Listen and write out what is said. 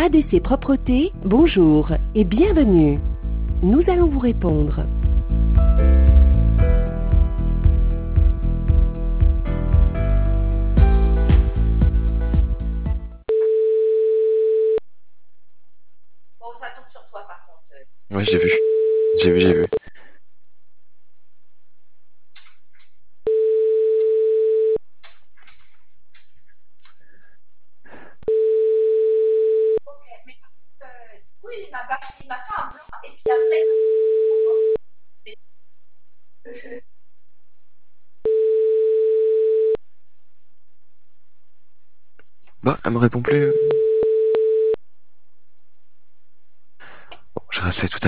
ADC Propreté, bonjour et bienvenue. Nous allons vous répondre. Bon, ça tombe sur toi par contre. Ouais, j'ai vu. J'ai vu. Ok, mais oui, il m'a fait un blanc et puis après. Bah, elle me répond plus. Bon, je resterai tout à l'heure.